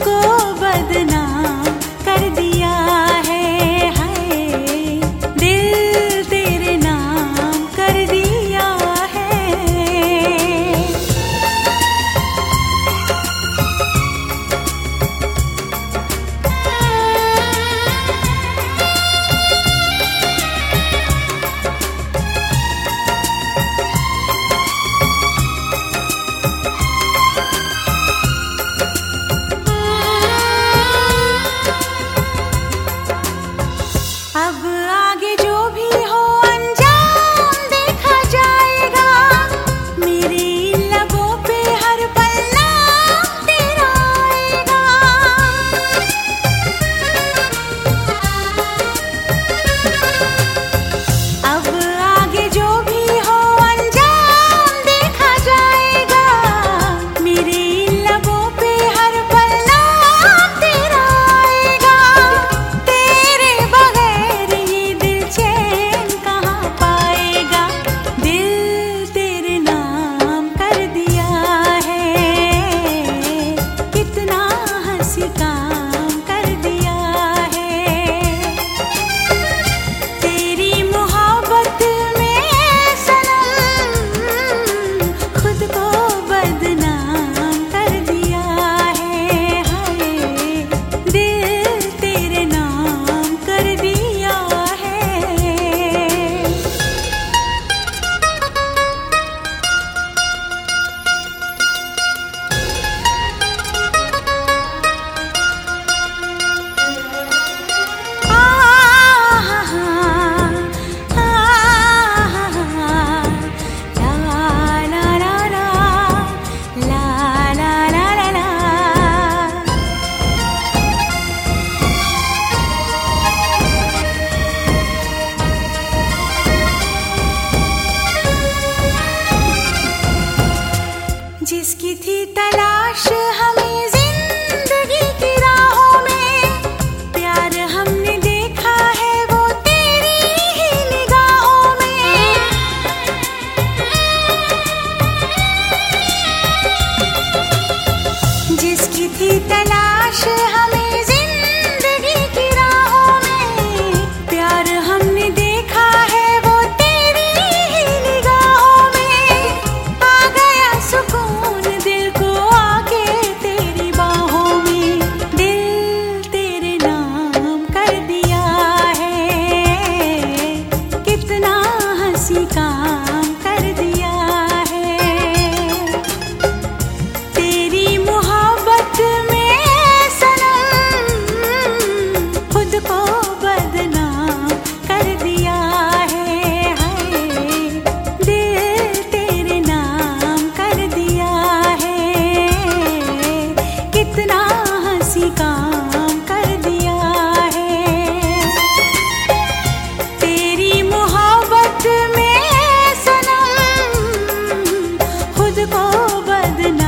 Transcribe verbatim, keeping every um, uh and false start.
को बदनाम कर दिया है, हाय दिल तेरे नाम कर दिया है। अब आगे जो भी हो अंजाम देखा जाएगा, मेरे लबों पे हर पल नाम तेरा आएगा। अब आगे जो भी हो अंजाम देखा जाएगा, मेरे लबों पे हर पल नाम तेरा आएगा। तेरे बगैर ये दिल चैन कहाँ पाएगा, दिल तेरे नाम कर दिया है, कितना हंसी काम कर दिया है। तेरी मोहब्बत में सनम खुद को बदनाम कर दिया है, हाय दिल तेरे नाम कर दिया है। जिसकी थी तलाश हमें जिंदगी की राहों में, प्यार हमने देखा है वो तेरी ही निगाहों में। जिसकी थी तलाश हमें जिंदगी की राहों में, प्यार हमने देखा है वो तेरी ही निगाहों में। आ गया सुकून दिल को आके तेरी बाहों में, दिल तेरे नाम कर दिया है, कितना हंसी काम कर दिया है। तेरी मोहब्बत में सनम खुद को बदनाम कर दिया है, हाय दिल तेरे नाम कर दिया है, कितना हंसी काम कर दिया है। तेरी मोहब्बत में सनम खुद को बदनाम